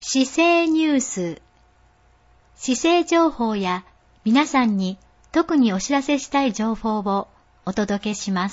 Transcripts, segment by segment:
市政ニュース。市政情報や皆さんに特にお知らせしたい情報をお届けします。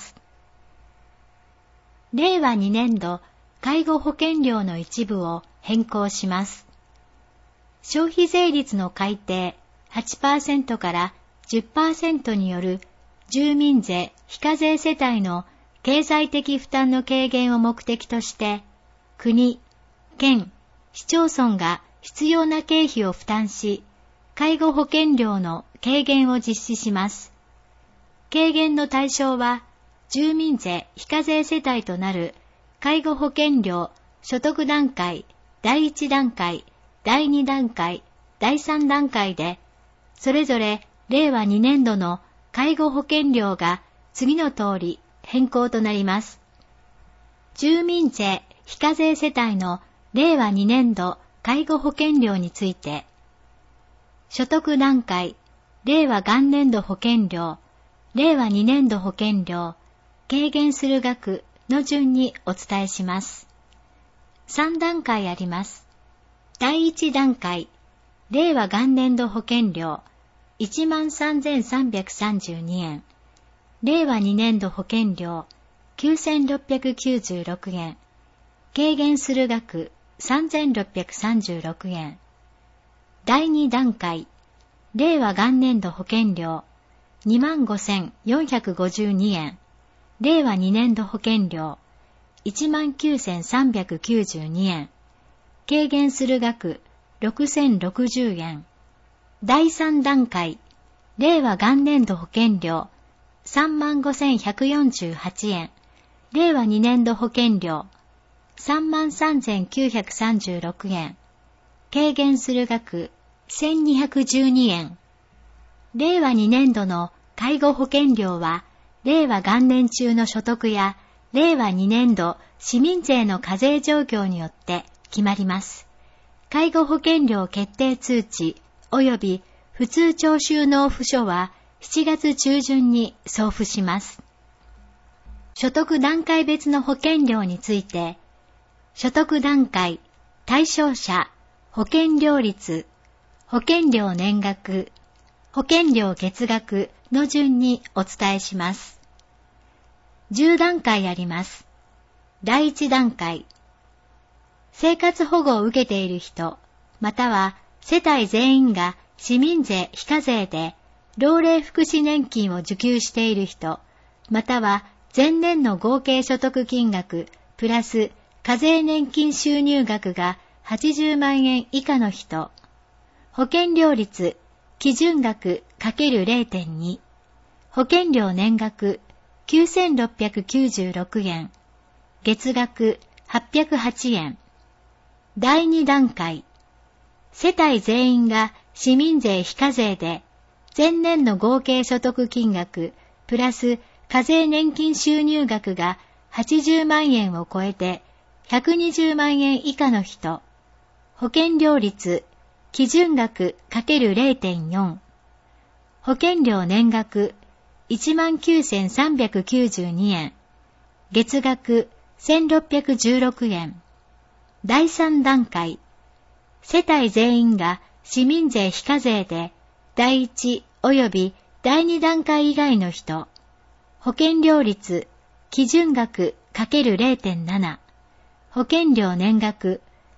令和2年度介護保険料の一部を変更します。消費税率の改定 8% から 10% による住民税非課税世帯の経済的負担の軽減を目的として、国、県、市町村が必要な経費を負担し、介護保険料の軽減を実施します。軽減の対象は、住民税非課税世帯となる介護保険料所得段階、第1段階、第2段階、第3段階で、それぞれ令和2年度の介護保険料が次の通り変更となります。住民税非課税世帯の令和2年度介護保険料について、所得段階、令和元年度保険料、令和2年度保険料、軽減する額の順にお伝えします。3段階あります。第1段階、令和元年度保険料、13,332 円。令和2年度保険料、9,696 円。軽減する額、3,636 円。第2段階、令和元年度保険料、25,452 円。令和2年度保険料、19,392 円。軽減する額、6,060 円。第3段階、令和元年度保険料、35,148 円。令和2年度保険料、33,936 円。軽減する額、1,212 円。令和2年度の介護保険料は、令和元年中の所得や、令和2年度市民税の課税状況によって決まります。介護保険料決定通知及び普通徴収納付書は7月中旬に送付します。所得段階別の保険料について、所得段階、対象者、保険料率、保険料年額、保険料月額の順にお伝えします。10段階あります。第1段階、生活保護を受けている人、または世帯全員が市民税非課税で老齢福祉年金を受給している人、または前年の合計所得金額プラス課税年金収入額が80万円以下の人、保険料率基準額 ×0.2、保険料年額9,696 円、月額808円。第2段階、世帯全員が市民税非課税で、前年の合計所得金額プラス課税年金収入額が80万円を超えて120万円以下の人、保険料率基準額 ×0.4、保険料年額 19,392 円、月額1,616円。第3段階、世帯全員が市民税非課税で、第1及び第2段階以外の人、保険料率基準額 ×0.7、保険料年額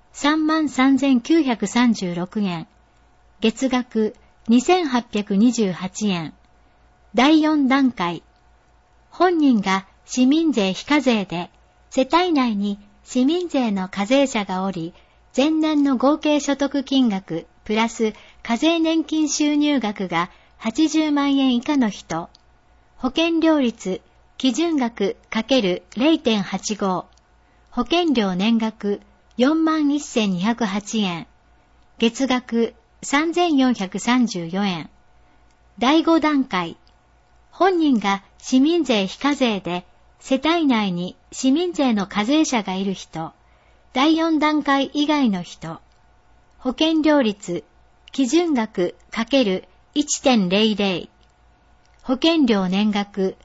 33,936 円、月額 2,828 円。第4段階、本人が市民税非課税で、世帯内に市民税の課税者がおり、前年の合計所得金額プラス課税年金収入額が80万円以下の人、保険料率基準額 ×0.85、保険料年額 41,208 円、月額 3,434 円。第5段階、本人が市民税非課税で、世帯内に市民税の課税者がいる人、第4段階以外の人、保険料率基準額 ×1.00、保険料年額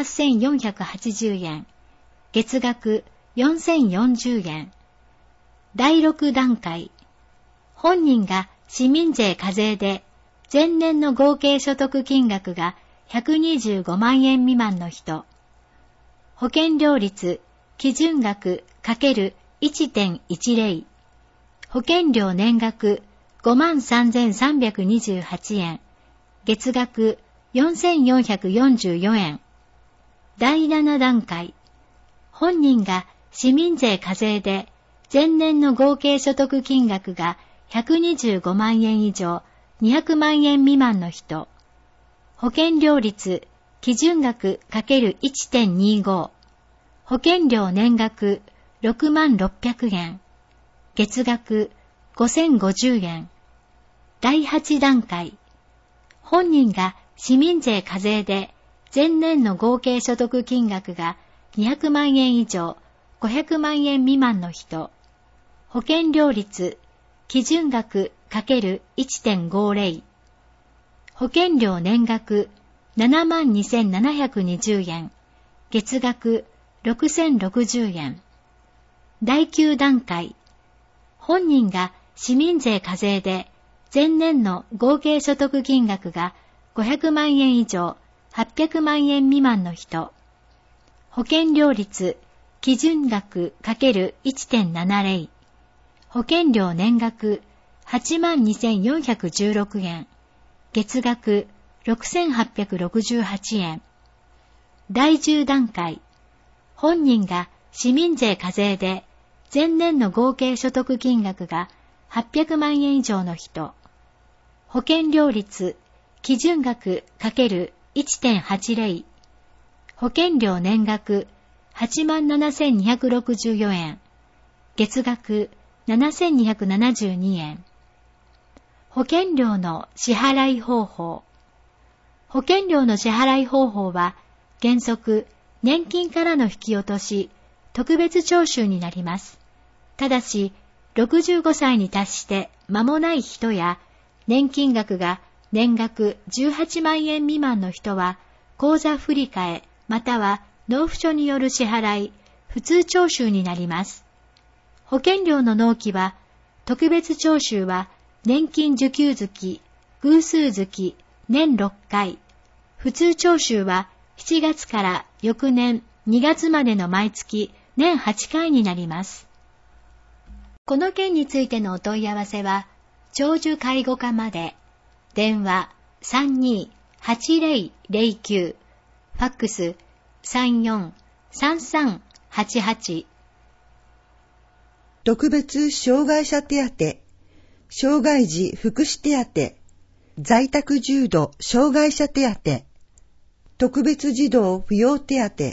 48,480 円、月額 4,040 円。 第6段階。本人が市民税課税で前年の合計所得金額が125万円未満の人。保険料率基準額 ×1.10。保険料年額 53,328 円。月額4,444円。第7段階。本人が市民税課税で前年の合計所得金額が125万円以上200万円未満の人。保険料率基準額 ×1.25。保険料年額6万600円。月額5050円。第8段階。本人が市民税課税で前年の合計所得金額が200万円以上500万円未満の人。保険料率基準額 ×1.50。保険料年額72,720円。月額6,060円。第9段階。本人が市民税課税で前年の合計所得金額が500万円以上800万円未満の人。保険料率基準額 ×1.70。保険料年額82,416円。月額6,868円。第10段階。本人が市民税課税で前年の合計所得金額が800万円以上の人。保険料率基準額 ×1.80。保険料年額87,264円。月額7,272円。保険料の支払い方法。保険料の支払い方法は原則年金からの引き落とし、特別徴収になります。ただし、65歳に達して間もない人や、年金額が年額18万円未満の人は、口座振替または納付書による支払い、普通徴収になります。保険料の納期は、特別徴収は年金受給月、偶数月、年6回、普通徴収は7月から翌年2月までの毎月年8回になります。この件についてのお問い合わせは、長寿介護課まで、電話 32-8009、ファックス 34-3388。 特別障害者手当、障害児福祉手当、在宅重度障害者手当、特別児童扶養手当。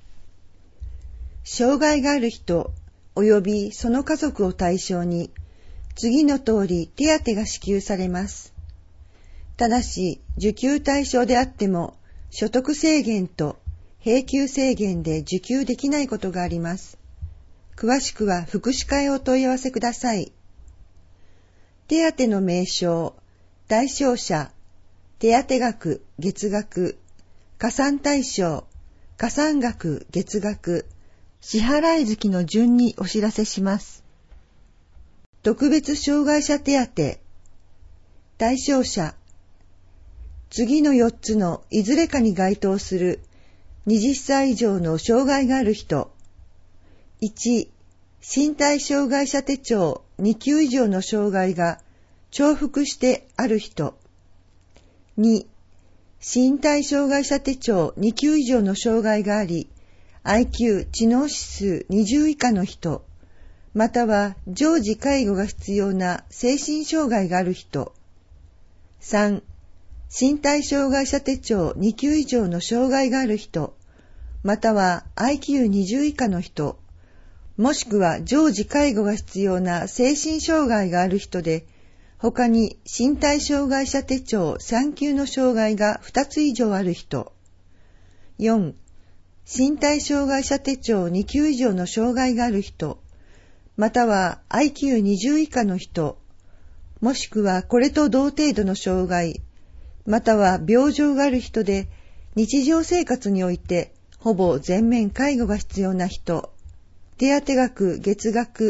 障害がある人及びその家族を対象に、次の通り手当が支給されます。ただし、受給対象であっても、所得制限と永久制限で受給できないことがあります。詳しくは福祉課へお問い合わせください。手当の名称、対象者、手当額、月額、加算対象、加算額、月額、支払い月の順にお知らせします。特別障害者手当、対象者、次の4つのいずれかに該当する20歳以上の障害がある人。1、身体障害者手帳2級以上の障害が重複してある人。2、身体障害者手帳2級以上の障害があり、IQ 知能指数20以下の人、または常時介護が必要な精神障害がある人。3、身体障害者手帳2級以上の障害がある人、または IQ20 以下の人、もしくは常時介護が必要な精神障害がある人で、他に身体障害者手帳3級の障害が2つ以上ある人。4、身体障害者手帳2級以上の障害がある人、または IQ20 以下の人、もしくはこれと同程度の障害、または病状がある人で、日常生活においてほぼ全面介護が必要な人。手当額、月額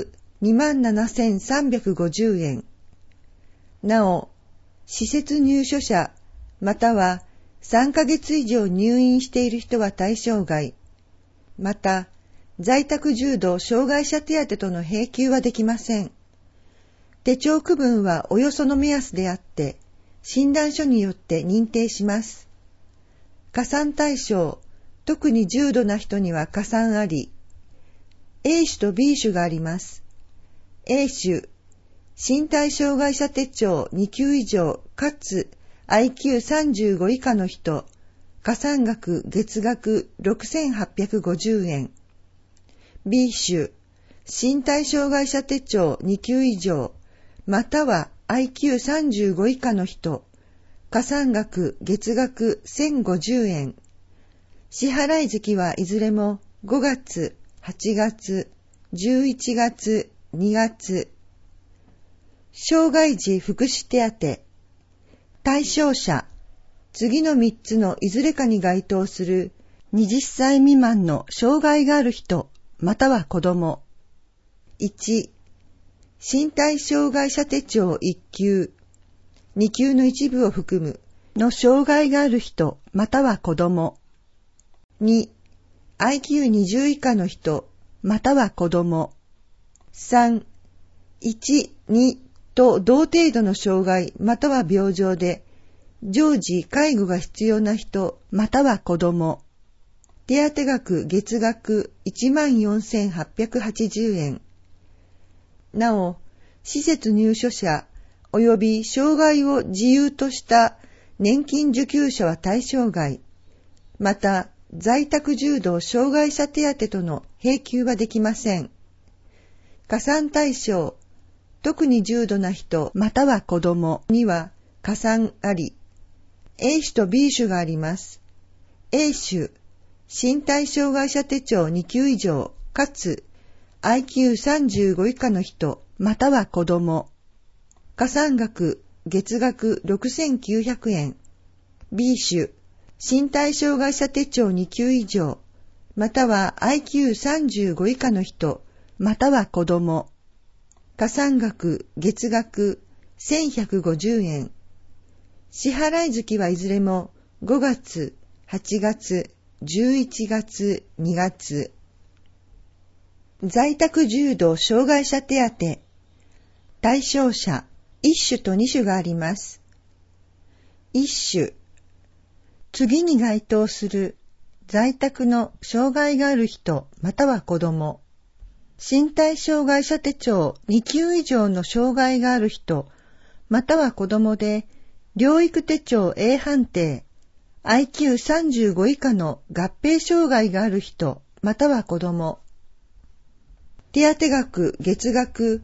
27,350 円。なお、施設入所者、または3ヶ月以上入院している人は対象外。また、在宅重度障害者手当との併給はできません。手帳区分はおよその目安であって、診断書によって認定します。加算対象、特に重度な人には加算あり。A 種と B 種があります。A 種、身体障害者手帳2級以上かつ IQ35 以下の人、加算額月額 6,850 円。B 種、身体障害者手帳2級以上、または IQ35 以下の人、加算額月額 1,050 円。支払い月はいずれも5月、8月、11月、2月。障害児福祉手当。対象者。次の3つのいずれかに該当する20歳未満の障害がある人、または子供。1、身体障害者手帳1級、2級の一部を含むの障害がある人、または子供。2、IQ20 以下の人、または子供。3、1、2と同程度の障害、または病状で、常時介護が必要な人、または子供。手当額月額 14,880 円。なお、施設入所者及び障害を自由とした年金受給者は対象外。また、在宅重度障害者手当との併給はできません。加算対象、特に重度な人または子供には加算あり。A 種と B 種があります。A 種、身体障害者手帳2級以上かつ IQ35 以下の人または子供。加算額月額 6,900 円。B 種、身体障害者手帳2級以上、または IQ35 以下の人、または子供。加算額月額 1,150 円。支払い月はいずれも5月、8月、11月、2月。在宅重度障害者手当。対象者、1種と2種があります。1種。次に該当する在宅の障害がある人または子供。身体障害者手帳2級以上の障害がある人または子供で療育手帳 A 判定 IQ35 以下の合併障害がある人または子供。手当額月額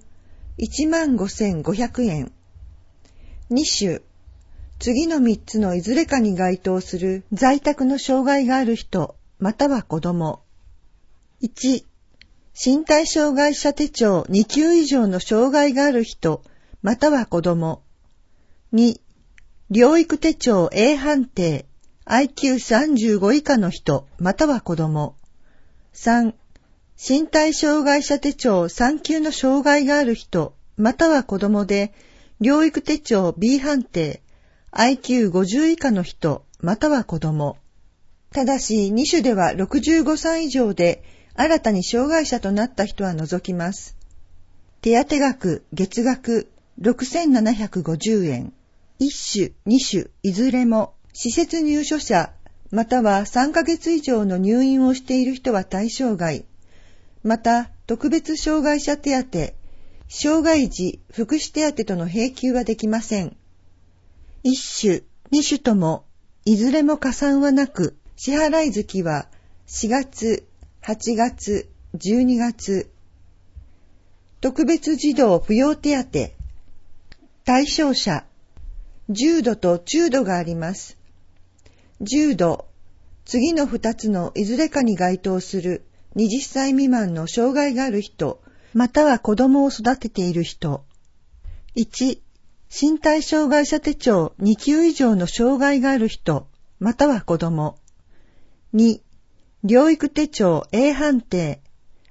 15,500 円。2種。次の3つのいずれかに該当する在宅の障害がある人、または子供。1、身体障害者手帳2級以上の障害がある人、または子供。2、療育手帳 A 判定、IQ35 以下の人、または子供。3、身体障害者手帳3級の障害がある人、または子供で、療育手帳 B 判定、IQ50 以下の人、または子供。ただし、2種では65歳以上で、新たに障害者となった人は除きます。手当額、月額、6,750 円。1種、2種、いずれも、施設入所者、または3ヶ月以上の入院をしている人は対象外。また、特別障害者手当、障害児福祉手当との併給はできません。1種、2種とも、いずれも加算はなく、支払い月は4月、8月、12月。特別児童扶養手当。対象者、重度と中度があります。重度、次の2つのいずれかに該当する20歳未満の障害がある人、または子供を育てている人。1、身体障害者手帳2級以上の障害がある人、または子供。2、療育手帳 A 判定、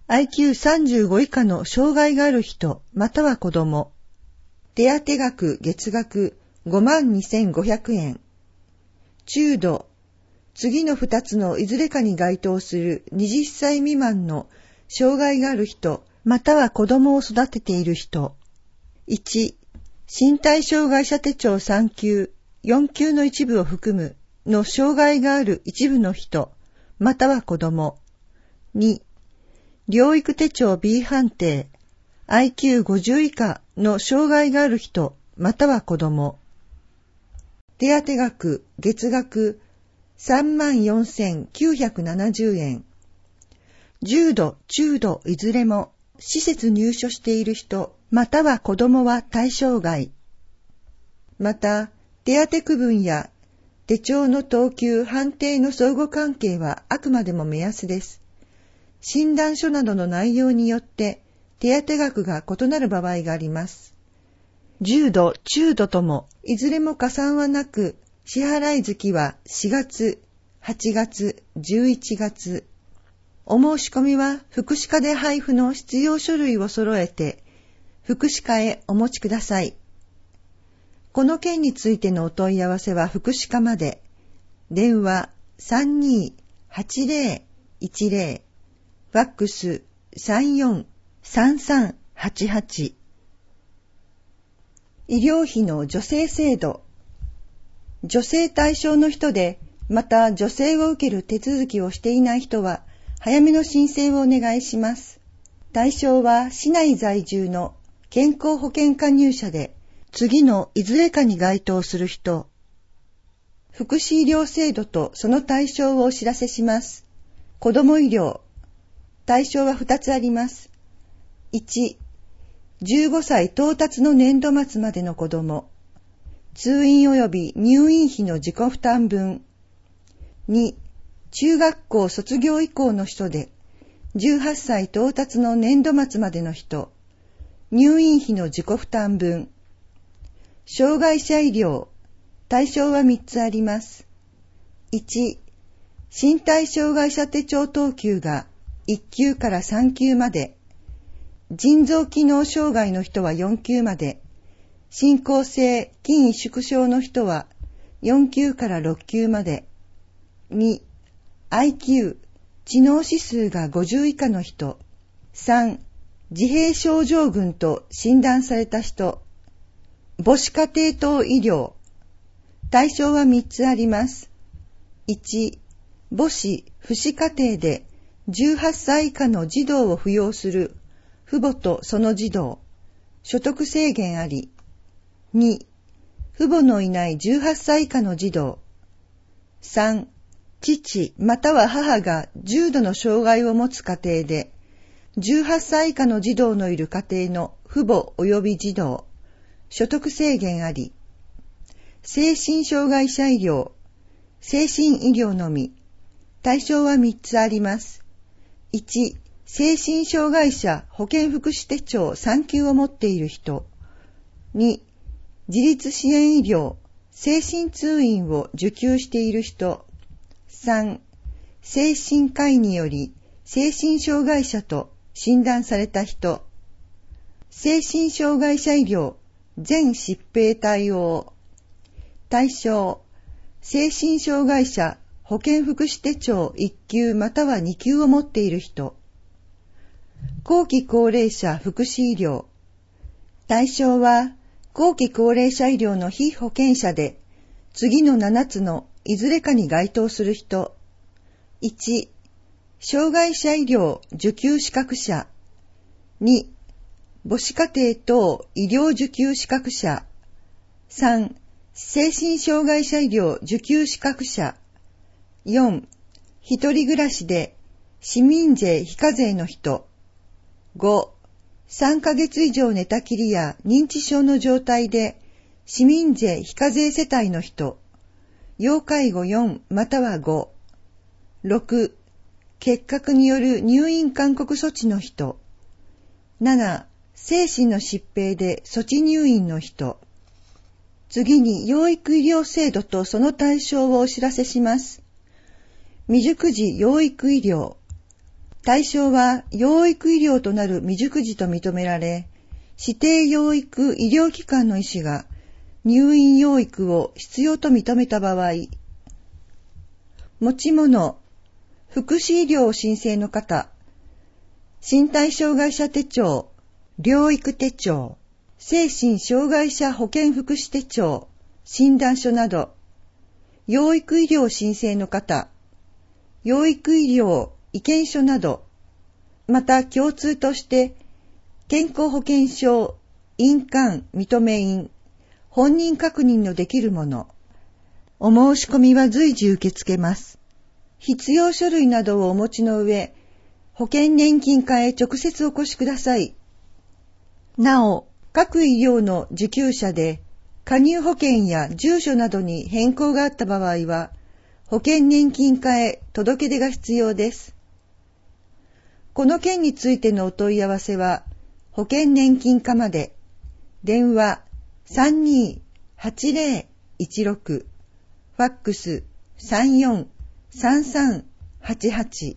IQ35 以下の障害がある人、または子供。手当額月額52,500円。中度。次の2つのいずれかに該当する20歳未満の障害がある人、または子供を育てている人。1、身体障害者手帳3級、4級の一部を含むの障害がある一部の人、または子供。2、療育手帳 B 判定、IQ50 以下の障害がある人、または子供。手当額月額34,970円。重度、中度いずれも施設入所している人、または子供は対象外。また、手当区分や手帳の等級判定の相互関係はあくまでも目安です。診断書などの内容によって手当額が異なる場合があります。重度、中度ともいずれも加算はなく、支払い月は4月、8月、11月。お申し込みは福祉課で配布の必要書類を揃えて、福祉課へお持ちください。この件についてのお問い合わせは福祉課まで。電話32-8010、ファックス34-3388。医療費の助成制度。助成対象の人で、また助成を受ける手続きをしていない人は、早めの申請をお願いします。対象は市内在住の健康保険加入者で、次のいずれかに該当する人。福祉医療制度とその対象をお知らせします。子ども医療。対象は2つあります。1、15歳到達の年度末までの子ども。通院及び入院費の自己負担分。2、中学校卒業以降の人で、18歳到達の年度末までの人。入院費の自己負担分。障害者医療。対象は3つあります。1、身体障害者手帳等級が1級から3級まで。腎臓機能障害の人は4級まで。進行性筋萎縮症の人は4級から6級まで。2、IQ、知能指数が50以下の人。3、自閉症状群と診断された人。母子家庭等医療。対象は3つあります。1、母子、父子家庭で18歳以下の児童を扶養する父母とその児童。所得制限あり。2、父母のいない18歳以下の児童。3、父または母が重度の障害を持つ家庭で、18歳以下の児童のいる家庭の父母及び児童。所得制限あり。精神障害者医療。精神医療のみ。対象は3つあります。1、精神障害者保健福祉手帳3級を持っている人。2、自立支援医療、精神通院を受給している人。3、精神科医により精神障害者と診断された人。精神障害者医療、全疾病対応。対象、精神障害者保健福祉手帳1級または2級を持っている人。後期高齢者福祉医療。対象は、後期高齢者医療の被保険者で、次の7つのいずれかに該当する人。1、障害者医療受給資格者。2、母子家庭等医療受給資格者。3、精神障害者医療受給資格者。4、一人暮らしで市民税非課税の人。5、3ヶ月以上寝たきりや認知症の状態で市民税非課税世帯の人。要介護4または5。6、結核による入院勧告措置の人。7、精神の疾病で措置入院の人。次に養育医療制度とその対象をお知らせします。未熟児養育医療。 対象は養育医療となる未熟児と認められ、指定養育医療機関の医師が入院養育を必要と認めた場合、持ち物、福祉医療申請の方、身体障害者手帳、療育手帳、精神障害者保健福祉手帳、診断書など、養育医療申請の方、養育医療意見書など、また共通として健康保険証、印鑑認め印、本人確認のできるもの、お申し込みは随時受け付けます。必要書類などをお持ちの上、保険年金課へ直接お越しください。なお、各医療の受給者で加入保険や住所などに変更があった場合は、保険年金課へ届け出が必要です。この件についてのお問い合わせは、保険年金課まで、電話 32-8016、ファックス 34-3388。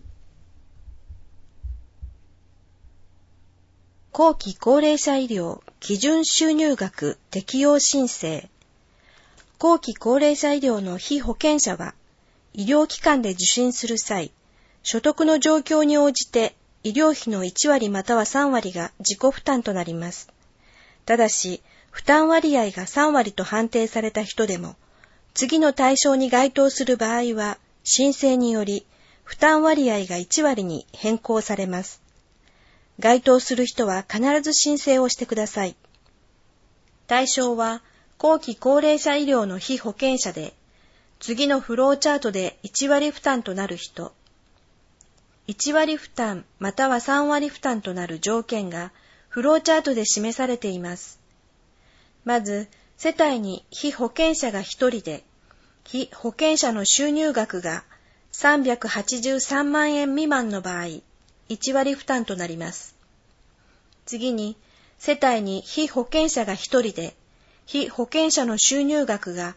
後期高齢者医療基準収入額適用申請。後期高齢者医療の被保険者は、医療機関で受診する際、所得の状況に応じて医療費の1割または3割が自己負担となります。ただし、負担割合が3割と判定された人でも、次の対象に該当する場合は、申請により負担割合が1割に変更されます。該当する人は必ず申請をしてください。対象は、後期高齢者医療の被保険者で、次のフローチャートで1割負担となる人、1割負担または3割負担となる条件がフローチャートで示されています。まず、世帯に被保険者が1人で、被保険者の収入額が383万円未満の場合、1割負担となります。次に、世帯に被保険者が1人で、被保険者の収入額が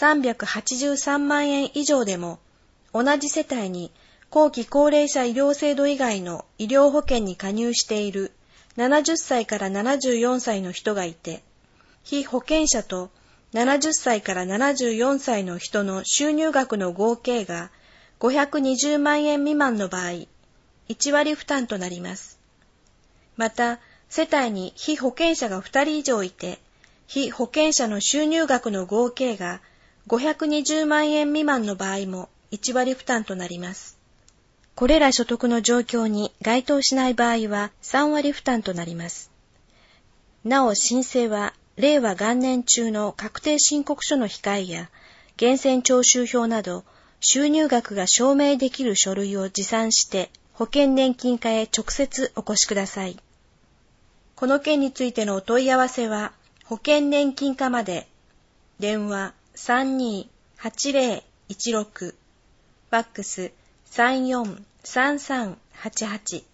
383万円以上でも、同じ世帯に後期高齢者医療制度以外の医療保険に加入している70歳から74歳の人がいて、被保険者と70歳から74歳の人の収入額の合計が520万円未満の場合、1割負担となります。また、世帯に被保険者が2人以上いて、被保険者の収入額の合計が520万円未満の場合も1割負担となります。これら所得の状況に該当しない場合は3割負担となります。なお申請は令和元年中の確定申告書の控えや源泉徴収票など収入額が証明できる書類を持参して保険年金課へ直接お越しください。この件についてのお問い合わせは保険年金課まで、電話 32-8016、ファックス 34-3388。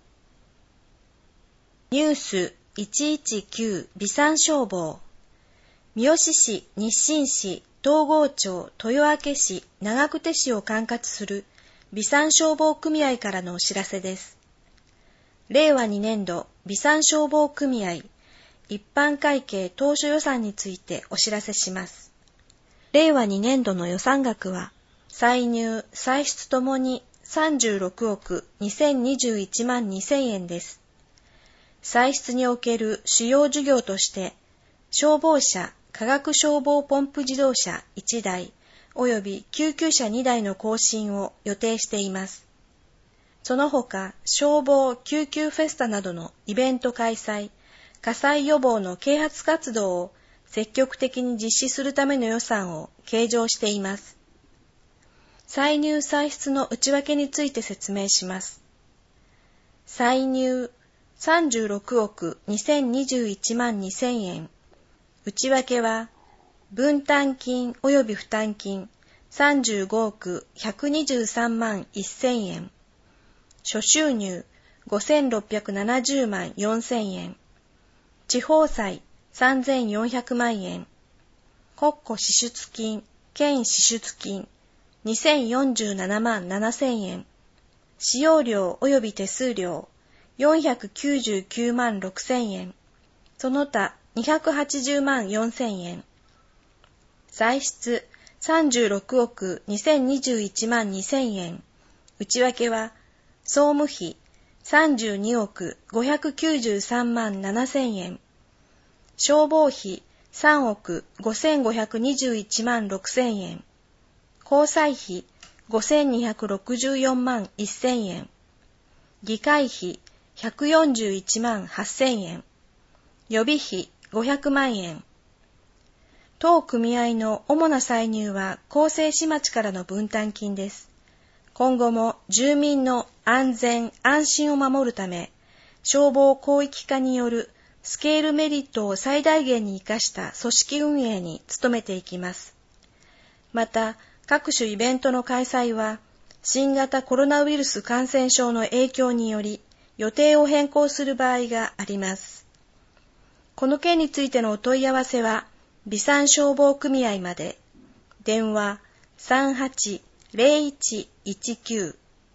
ニュース119備産消防。三好市、日清市、東郷町、豊明市、長久手市を管轄する備産消防組合からのお知らせです。令和2年度備産消防組合一般会計当初予算についてお知らせします。令和2年度の予算額は、歳入・歳出ともに36億2021万2000円です。歳出における主要事業として、消防車、化学消防ポンプ自動車1台、及び救急車2台の更新を予定しています。その他、消防・救急フェスタなどのイベント開催、火災予防の啓発活動を積極的に実施するための予算を計上しています。歳入歳出の内訳について説明します。歳入36億2021万2000円。内訳は、分担金及び負担金35億123万1000円。諸収入5670万4000円。地方債3400万円。国庫支出金、県支出金2047万7000円。 使用料及び手数料499万6000円。その他280万4000円。歳出36億2021万2000円。内訳は、総務費32億593万7000円。消防費3億5521万6000円。交際費5264万1000円。議会費141万8000円。予備費500万円。当組合の主な歳入は広西市町からの分担金です。今後も住民の安全・安心を守るため、消防広域化によるスケールメリットを最大限に生かした組織運営に努めていきます。また、各種イベントの開催は、新型コロナウイルス感染症の影響により、予定を変更する場合があります。この件についてのお問い合わせは、備産消防組合まで。電話380119。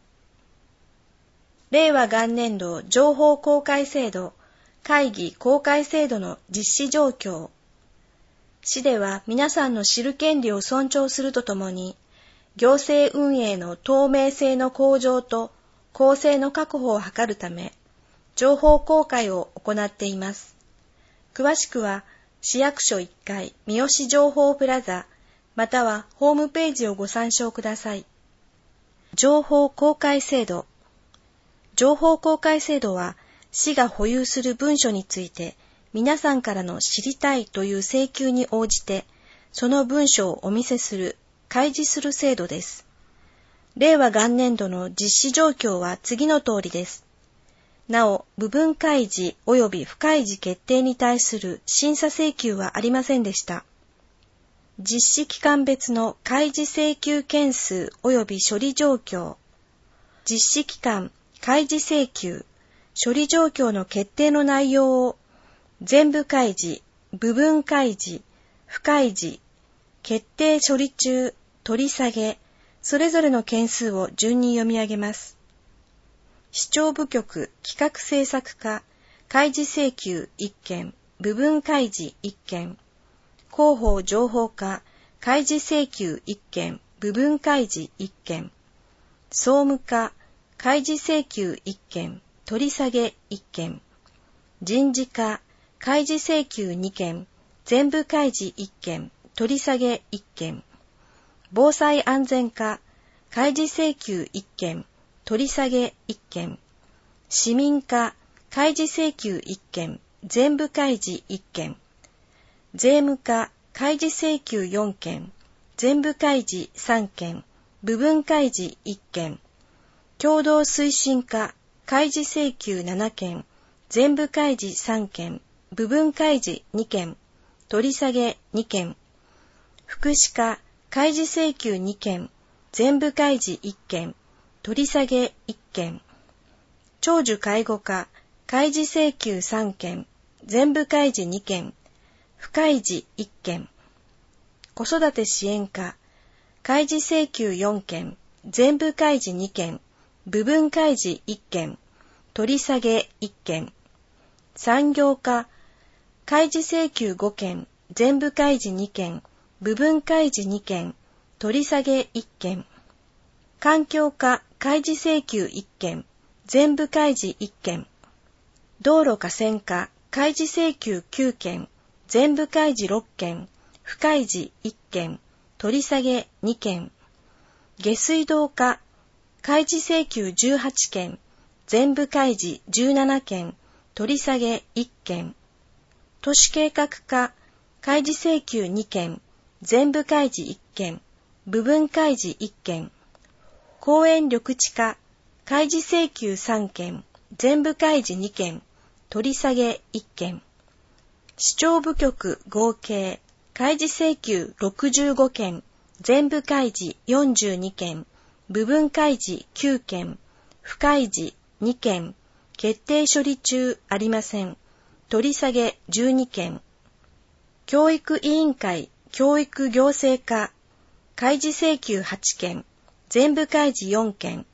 令和元年度情報公開制度、会議公開制度の実施状況。市では皆さんの知る権利を尊重するとともに、行政運営の透明性の向上と公正の確保を図るため、情報公開を行っています。詳しくは、市役所1階三好情報プラザ、またはホームページをご参照ください。情報公開制度。情報公開制度は、市が保有する文書について、皆さんからの知りたいという請求に応じて、その文書をお見せする、開示する制度です。令和元年度の実施状況は次の通りです。なお、部分開示及び不開示決定に対する審査請求はありませんでした。実施期間別の開示請求件数及び処理状況。実施期間、開示請求、処理状況の決定の内容を全部開示、部分開示、不開示、決定処理中、取り下げ、それぞれの件数を順に読み上げます。市長部局企画制作課、開示請求1件、部分開示1件。広報情報課、開示請求1件、部分開示1件。総務課、開示請求1件、取り下げ1件。人事課、開示請求2件、全部開示1件、取り下げ1件。防災安全課、開示請求1件、取り下げ1件。市民課、開示請求1件、全部開示1件。税務課、開示請求4件、全部開示3件、部分開示1件。共同推進課、開示請求7件、全部開示3件、部分開示2件、取り下げ2件。福祉課、開示請求2件、全部開示1件、取り下げ1件。長寿介護課、開示請求3件、全部開示2件、不開示1件。子育て支援課、開示請求4件、全部開示2件、部分開示1件、取り下げ1件。産業課、開示請求5件、全部開示2件、部分開示2件、取り下げ1件。環境課、開示請求1件、全部開示1件。道路河川課、開示請求9件、全部開示6件、不開示1件、取り下げ2件。下水道課、開示請求18件、全部開示17件、取り下げ1件。都市計画課、開示請求2件、全部開示1件、部分開示1件。公園緑地課、開示請求3件、全部開示2件、取り下げ1件。市長部局合計、開示請求65件、全部開示42件、部分開示9件、不開示2件、決定処理中ありません。取り下げ12件。教育委員会、教育行政課、開示請求8件、全部開示4件、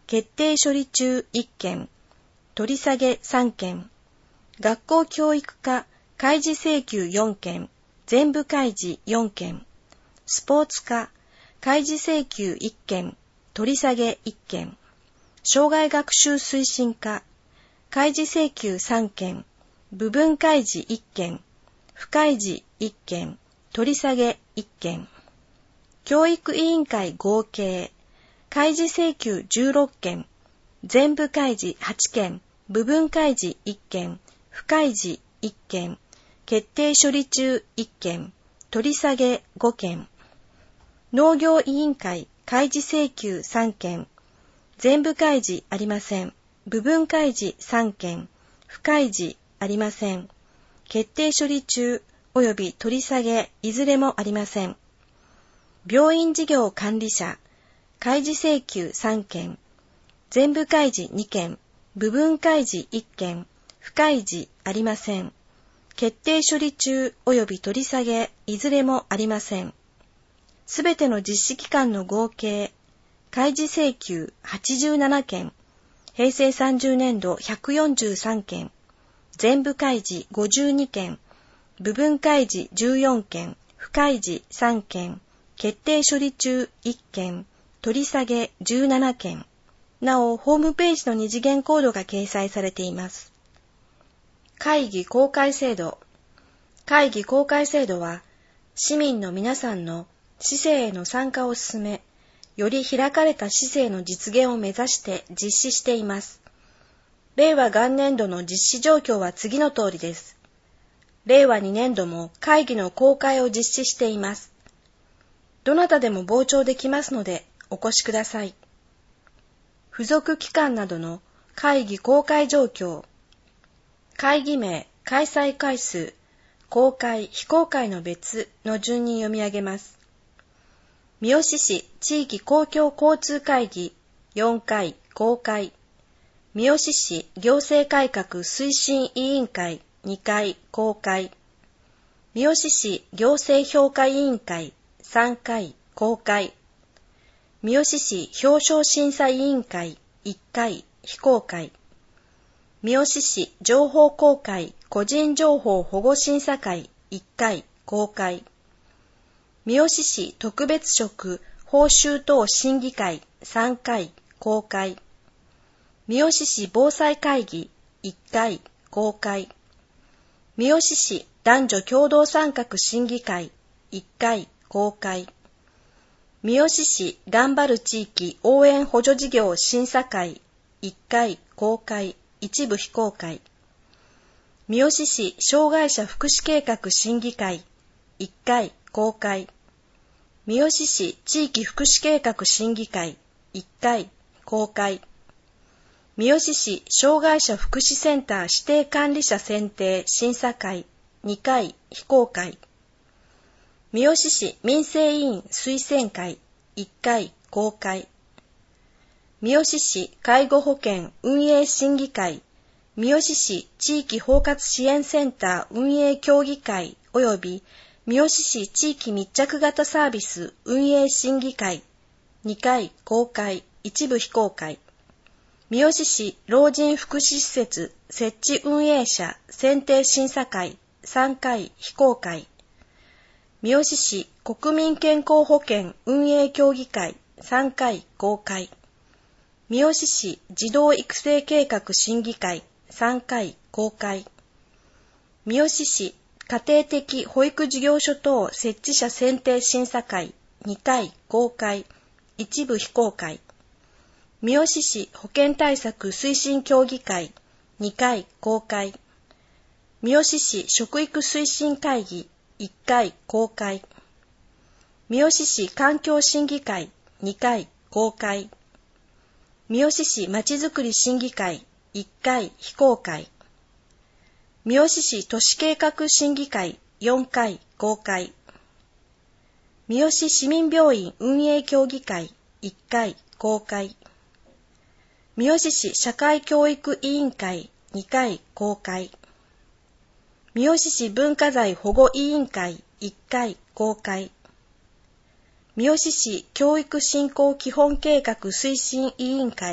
決定処理中1件、取り下げ3件、学校教育課開示請求4件、全部開示4件、スポーツ課開示請求1件、取り下げ1件、障害学習推進課開示請求3件、部分開示1件、不開示1件、取り下げ1件、教育委員会合計開示請求16件、全部開示8件、部分開示1件、不開示1件、決定処理中1件、取り下げ5件、農業委員会開示請求3件、全部開示ありません。部分開示3件、不開示ありません。決定処理中及び取り下げいずれもありません。病院事業管理者開示請求3件、全部開示2件、部分開示1件、不開示ありません。決定処理中及び取り下げいずれもありません。すべての実施期間の合計開示請求87件、平成30年度143件、全部開示52件、部分開示14件、不開示3件、決定処理中1件、取り下げ17件。なお、ホームページの二次元コードが掲載されています。会議公開制度。会議公開制度は、市民の皆さんの市政への参加を進め、より開かれた市政の実現を目指して実施しています。令和元年度の実施状況は次の通りです。令和2年度も会議の公開を実施しています。どなたでも傍聴できますのでお越しください。付属機関などの会議公開状況。会議名、開催回数、公開、非公開の別の順に読み上げます。三好市地域公共交通会議4回公開。三好市行政改革推進委員会2回公開。三好市行政評価委員会3回公開。三好市表彰審査委員会1回非公開。三好市情報公開個人情報保護審査会1回公開。三好市特別職報酬等審議会3回公開。三好市防災会議1回公開。三好市男女共同参画審議会1回公開。三好市頑張る地域応援補助事業審査会1回公開、一部非公開。三好市障害者福祉計画審議会1回公開。三好市地域福祉計画審議会1回公開。三好市障害者福祉センター指定管理者選定審査会2回非公開。三好市民生委員推薦会1回公開。三好市介護保険運営審議会、三好市地域包括支援センター運営協議会及び三好市地域密着型サービス運営審議会2回公開、一部非公開。三好市老人福祉施設設置運営者選定審査会3回非公開。三好市国民健康保険運営協議会3回公開。三好市児童育成計画審議会3回公開。三好市家庭的保育事業所等設置者選定審査会2回公開、一部非公開。三好市保健対策推進協議会2回公開。三好市食育推進会議1回公開。三好市環境審議会2回公開。三好市まちづくり審議会1回非公開。三好市都市計画審議会4回公開。三好市民病院運営協議会1回公開。三好市社会教育委員会2回公開。三好市文化財保護委員会1回公開。三好市教育振興基本計画推進委員会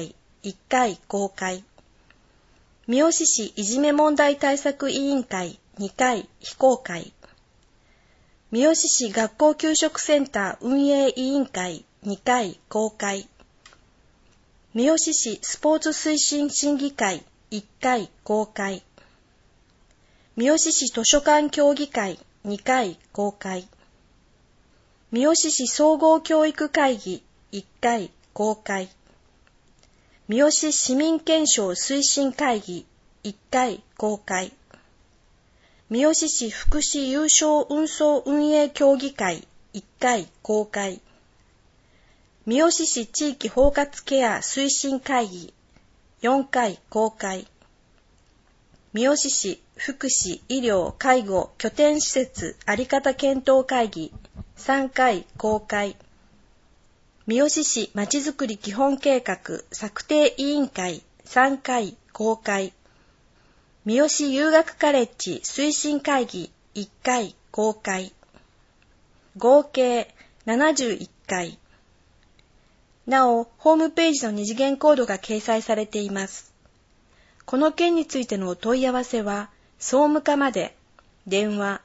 1回公開。三好市いじめ問題対策委員会2回非公開。三好市学校給食センター運営委員会2回公開。三好市スポーツ推進審議会1回公開。三好市図書館協議会2回公開。三好市総合教育会議1回公開。三好市民憲章推進会議1回公開。三好市福祉有償運送運営協議会1回公開。三好市地域包括ケア推進会議4回公開。三好市福祉医療介護拠点施設あり方検討会議3回公開。三好市まちづくり基本計画策定委員会3回公開。三好遊学カレッジ推進会議1回公開。合計71回。なお、ホームページの二次元コードが掲載されています。この件についてのお問い合わせは、総務課まで、電話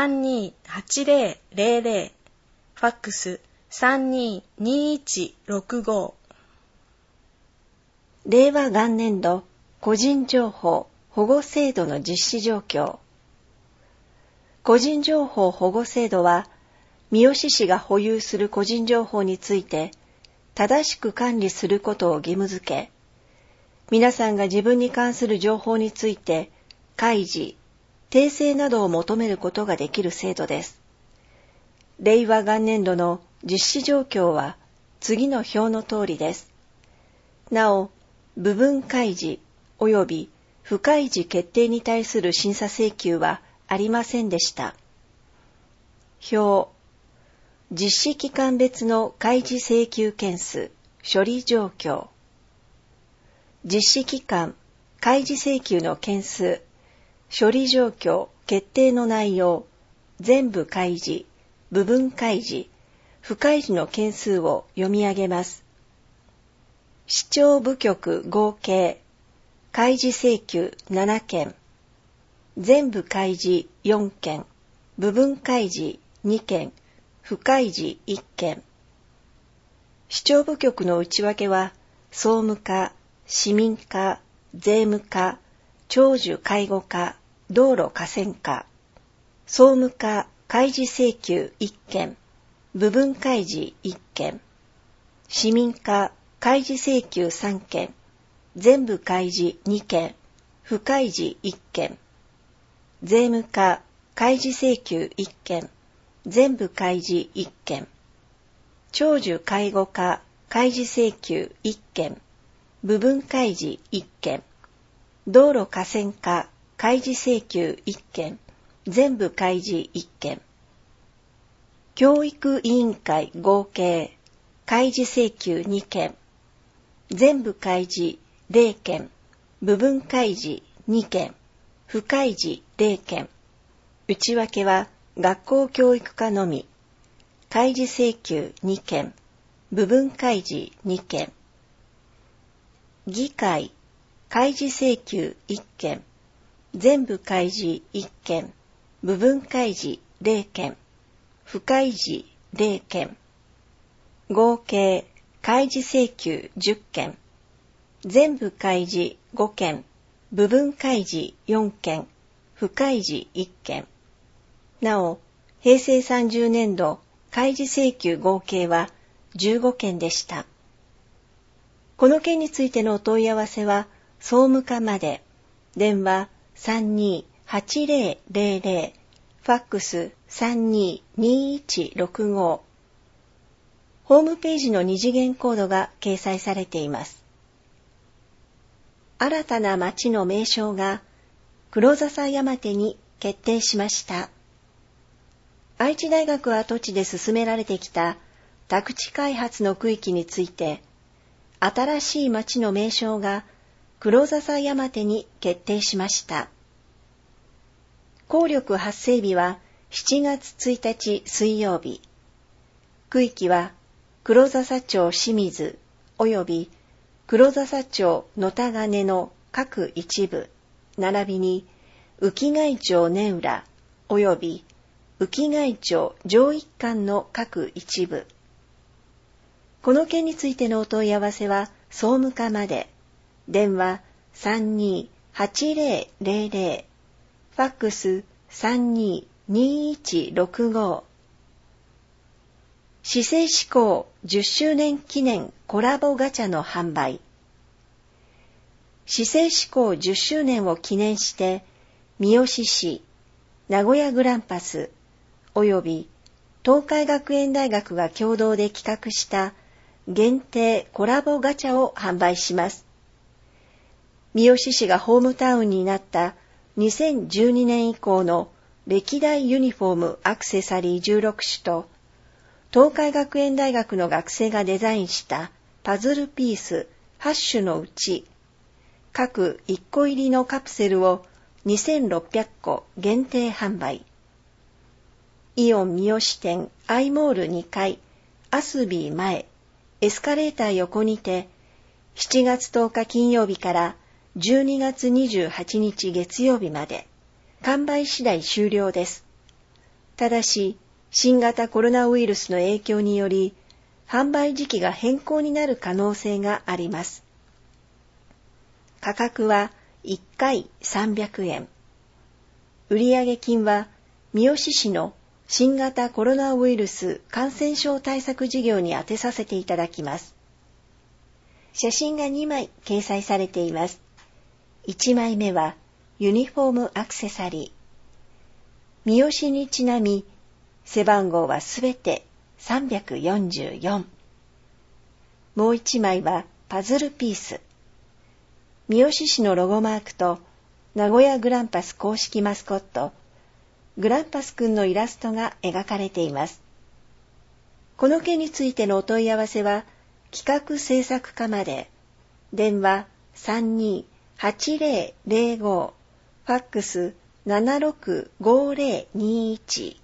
328000、ファックス 322165。 令和元年度個人情報保護制度の実施状況。個人情報保護制度は、三好市が保有する個人情報について、正しく管理することを義務付け、皆さんが自分に関する情報について、開示、訂正などを求めることができる制度です。令和元年度の実施状況は、次の表の通りです。なお、部分開示及び不開示決定に対する審査請求はありませんでした。表、実施期間別の開示請求件数、処理状況。実施期間、開示請求の件数、処理状況、決定の内容、全部開示、部分開示、不開示の件数を読み上げます。市町部局合計、開示請求7件、全部開示4件、部分開示2件、不開示1件。市町部局の内訳は、総務課、市民課、税務課、長寿介護課、道路河川課。総務課、開示請求1件、部分開示1件。市民課、開示請求3件、全部開示2件、不開示1件。税務課、開示請求1件、全部開示1件。長寿介護課、開示請求1件、部分開示1件。道路河川課、開示請求1件、全部開示1件。教育委員会合計、開示請求2件、全部開示0件、部分開示2件、不開示0件。内訳は学校教育課のみ。開示請求2件、部分開示2件。議会、開示請求1件、全部開示1件、部分開示0件、不開示0件。合計、開示請求10件、全部開示5件、部分開示4件、不開示1件。なお、平成30年度開示請求合計は15件でした。この件についてのお問い合わせは、総務課まで、電話 328000、ファックス 322165。ホームページの二次元コードが掲載されています。新たな町の名称が黒笹山手に決定しました。愛知大学跡地で進められてきた宅地開発の区域について、新しい町の名称が黒笹山手に決定しました。効力発生日は7月1日水曜日。区域は黒笹町清水及び黒笹町野田金の各一部、並びに浮貝町根浦及び浮貝町上一貫の各一部。この件についてのお問い合わせは総務課まで。電話328000、ファックス322165。市政施行10周年記念コラボガチャの販売。市政施行10周年を記念して、三好市、名古屋グランパス、及び東海学園大学が共同で企画した限定コラボガチャを販売します。三好市がホームタウンになった2012年以降の歴代ユニフォームアクセサリー16種と、東海学園大学の学生がデザインしたパズルピース8種のうち、各1個入りのカプセルを2600個限定販売。イオン三好店アイモール2階アスビー前エスカレーター横にて、7月10日金曜日から12月28日月曜日まで、完売次第終了です。ただし、新型コロナウイルスの影響により、販売時期が変更になる可能性があります。価格は1回300円。売上金は三好市の新型コロナウイルス感染症対策事業に充てさせていただきます。写真が2枚掲載されています。1枚目はユニフォームアクセサリー。三好にちなみ、背番号はすべて344。もう1枚はパズルピース。三好市のロゴマークと名古屋グランパス公式マスコット、グランパスくんのイラストが描かれています。この件についてのお問い合わせは企画制作課まで。電話328005、ファックス765021。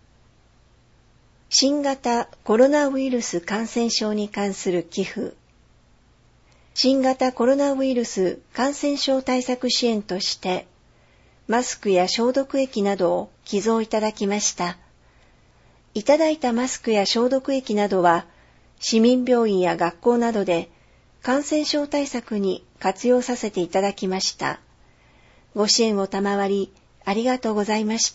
新型コロナウイルス感染症に関する寄付。新型コロナウイルス感染症対策支援として、マスクや消毒液などを寄贈いただきました。いただいたマスクや消毒液などは、市民病院や学校などで感染症対策に活用させていただきました。ご支援を賜り、ありがとうございました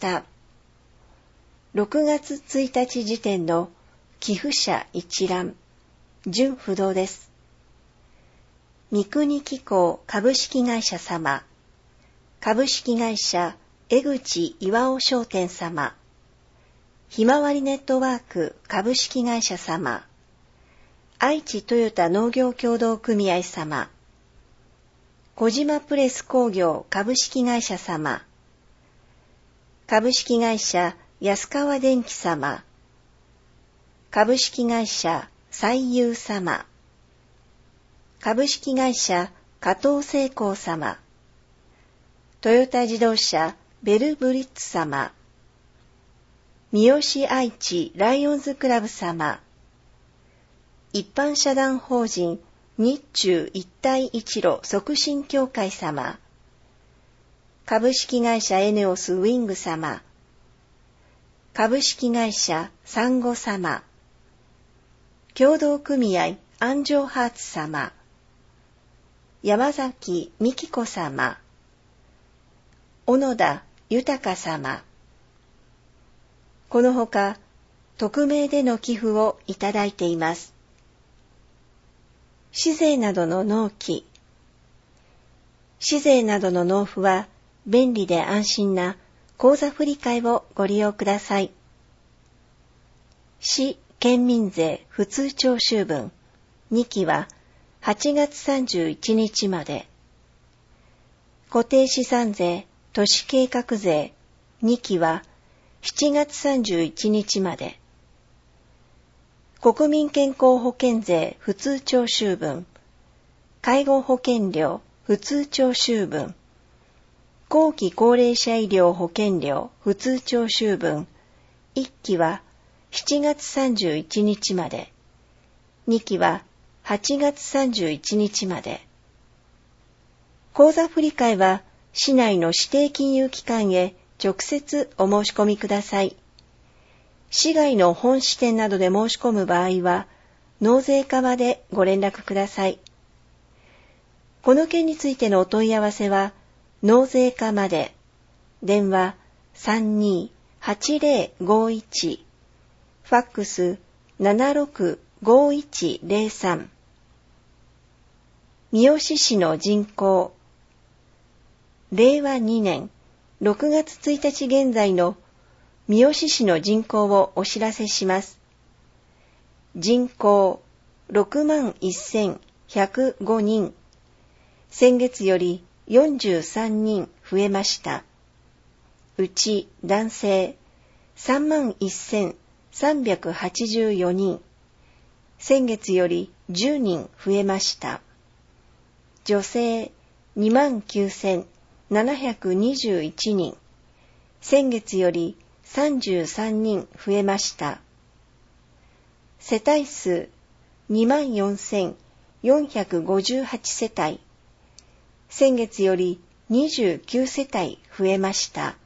。6月1日時点の寄付者一覧、純不動です。三国機構株式会社様、株式会社江口岩尾商店様、ひまわりネットワーク株式会社様、愛知トヨタ農業協同組合様、小島プレス工業株式会社様、株式会社安川電機様、株式会社最優様、株式会社加藤製鋼様、トヨタ自動車ベルブリッツ様、三好愛知ライオンズクラブ様、一般社団法人日中一帯一路促進協会様、株式会社エネオスウィング様、株式会社サンゴ様、協同組合安城ハーツ様、山崎美希子様、小野田豊様。このほか、匿名での寄付をいただいています。市税などの納期。市税などの納付は、便利で安心な口座振替をご利用ください。市県民税普通徴収分2期は8月31日まで。固定資産税都市計画税2期は7月31日まで。国民健康保険税普通徴収分、介護保険料普通徴収分、後期高齢者医療保険料普通徴収分1期は7月31日まで、2期は 8月31日まで。口座振替は市内の指定金融機関へ直接お申し込みください。市外の本支店などで申し込む場合は、納税課までご連絡ください。この件についてのお問い合わせは、納税課まで、電話 32-8051、ファックス 765103。三好市の人口、令和2年6月1日現在の三好市の人口をお知らせします。人口 61,105 人。先月より43人増えました。うち男性 31,384 人。先月より10人増えました。女性 29,721 人。先月より33人増えました。世帯数 24,458 世帯。先月より29世帯増えました。